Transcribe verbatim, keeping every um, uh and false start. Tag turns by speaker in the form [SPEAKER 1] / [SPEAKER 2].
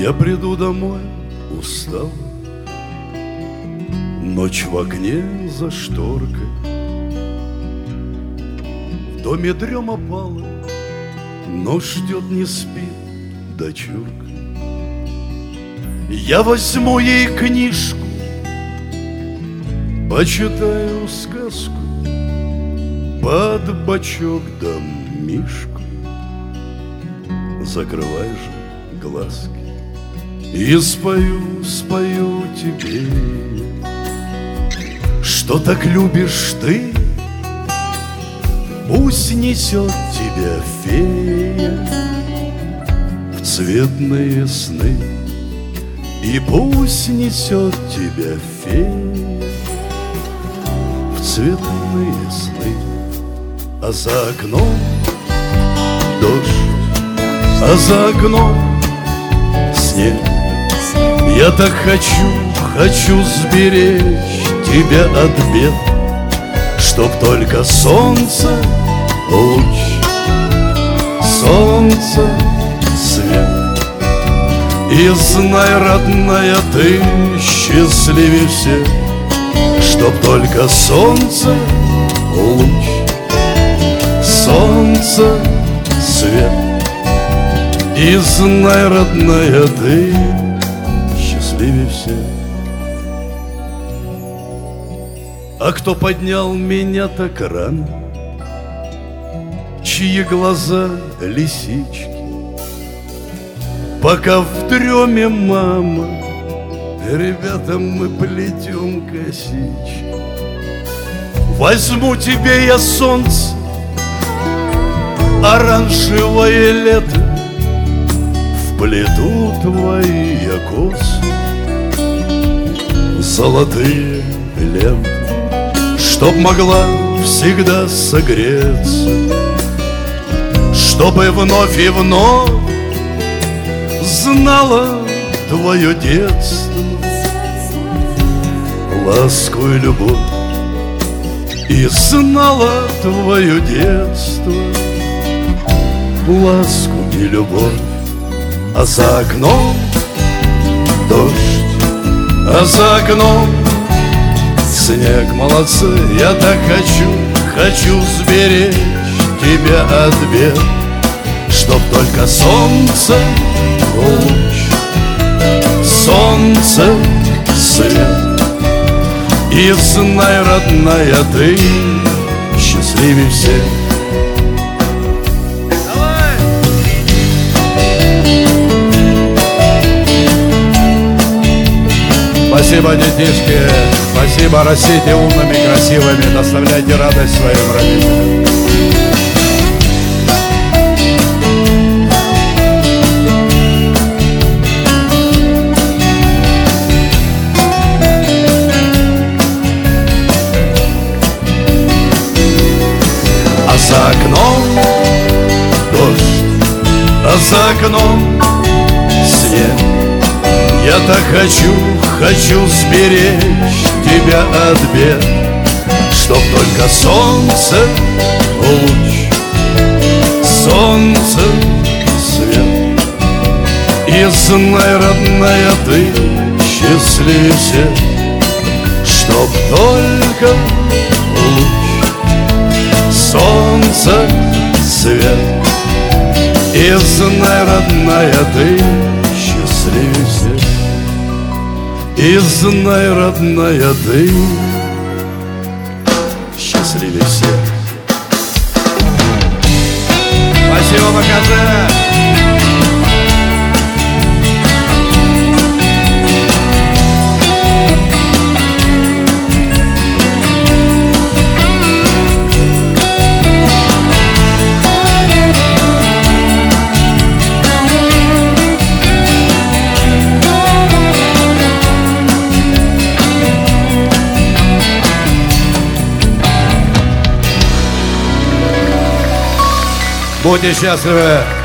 [SPEAKER 1] Я приду домой устал, ночь в окне за шторкой, в доме дрема пала, но ждет, не спит дочурка. Я возьму ей книжку, почитаю сказку под бочок да мишку. Закрывай же глазки и спою, спою тебе, что так любишь ты. Пусть несет тебя фея в цветные сны, и пусть несет тебя фея в цветные сны. А за окном дождь, а за окном снег. Я так хочу, хочу сберечь тебя от бед, чтоб только солнце луч, солнце свет. И знай, родная, ты счастливее всех, чтоб только солнце луч, солнце свет. И знай, родная, ты счастливее всех. А кто поднял меня так рано, чьи глаза лисички, пока в дреме мама, ребята, мы плетем косички. Возьму тебе я солнце, оранжевое лето, вплету твои я косы, золотые ленты, чтоб могла всегда согреться, чтобы вновь и вновь знала твое детство, ласку и любовь, и знала твое детство, ласку и любовь. А за окном дождь, а за окном снег. Молодцы, я так хочу, хочу сберечь тебя от бед, чтоб только солнце луч, солнце свет. И знай, родная, ты счастливее всех.
[SPEAKER 2] Спасибо, детишки, спасибо, растите умными, красивыми, доставляйте радость своим родителям.
[SPEAKER 1] А за окном дождь, а за окном снег. Я так хочу, хочу сберечь тебя от бед, чтоб только солнце луч, солнце свет. И знай, родная, ты счастливее всех, чтоб только луч, солнце свет. И знай, родная, ты счастливее всех. И знай, родная, ты счастливее всех.
[SPEAKER 2] Спасибо, покажи. Будьте счастливы!